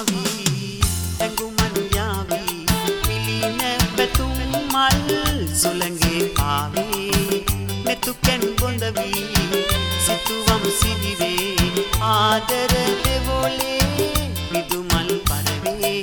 පාවි ඇඟුමන් යාවි විලින පැතුම් මල් සුළඟේ පාවේ මෙතුකෙන් බොඳ වී සිතුවම් සිහිවේ ආදර දෙවොලේ විදුමල් පරවේ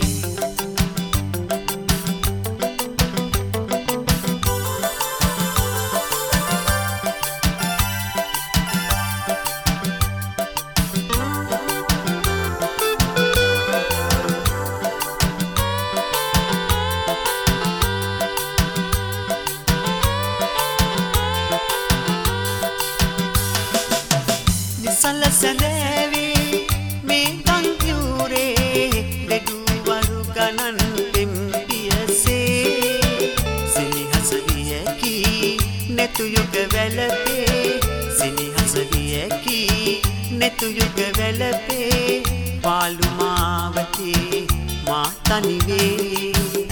සැලසැලෑවේ මේ ගංගියුරේ දෙඩුවරු ගණන් පෙම්පියසේ සෙනෙහස වියකි නෙතුයුග වැලපේ සෙනෙහස වියකි නෙතුයුග වැලපේ පාලු මාවතේ මා තනිවේ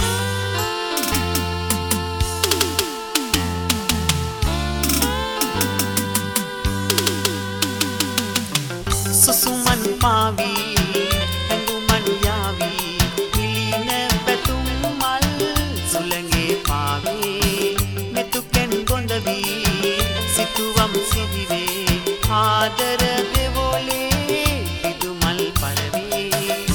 සුසුමන් පාවි ඇඟුමන් යාවි විලින පැතුම් මල් සුළඟේ පාවේ මෙතුකෙන් බොඳ වී සිතුවම් සිහිවේ ආදර දෙවොලේ විදුමල් පරවේ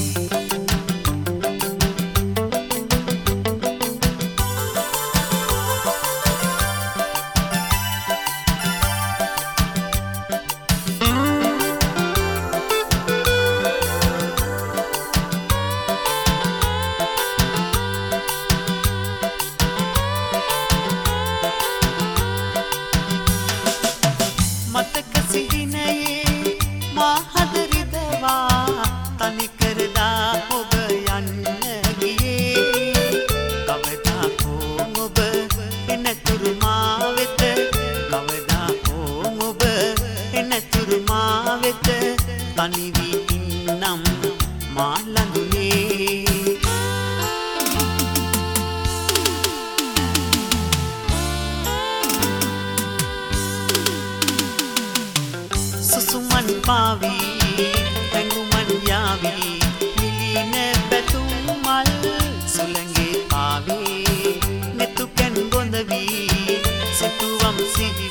මතක සිහිනයේ මා හද රිදවා තනිකරදා ඔබ යන්න ගියේ කවදා හෝ ඔබ එනතුරු මා වෙත කවදා හෝ ඔබ එනතුරු මා වෙත තනි වී ඉන්නම් මා ළඟුනේ සුසුමන් පාවි ඇඟුමන් යාවි විලින පැතුම් මල් සුළඟේ පාවේ නෙතුකෙන් බොඳ වී සිතුවම් සිහි